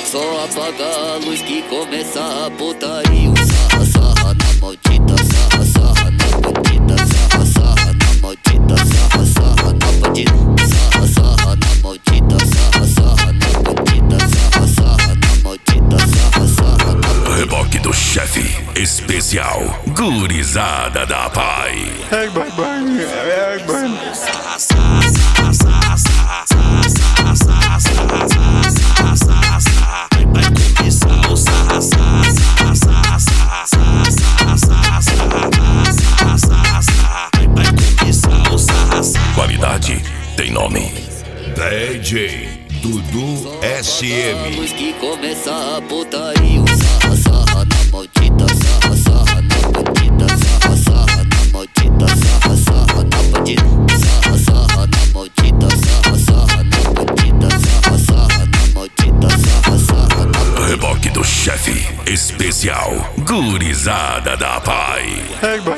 Só apaga a luz que começa a putaria. Sarra, sarra na maldita, sarra, sarra na bandida. Sarra, sarra na maldita, sarra, sarra na bandida. Sarra, sarra na maldita, sarra, sarra na bandida. Sarra, sarra na maldita, sarra, sarra na bandida. Reboque do chefe especial, gurizada da Pai. Ai, bye, bye, ai, bye. Sarra, sarra, sarra, sarra, sarra, sarra, sarra, sarra, sarra, sarra, sarra, sarra. Vai começar o sarra, sarra, sarra, sarra, sarra, sarra, sarra, sarra, sarra, sarra, sarra. Vai começar o sarra, sarra. Qualidade tem nome. DJ Dudu SM. Luz que começa a putaria. Sarra, sarra na maldita, sarra, sarra na bandida. Sarra, sarra na maldita, sarra, sarra na bandida. Sarra, sarra na maldita, sarra, sarra na bandida. Sarra, sarra na maldita, sarra, sarra na bandida. Reboque do chefe especial, gurizada da Pai. Ai, bye.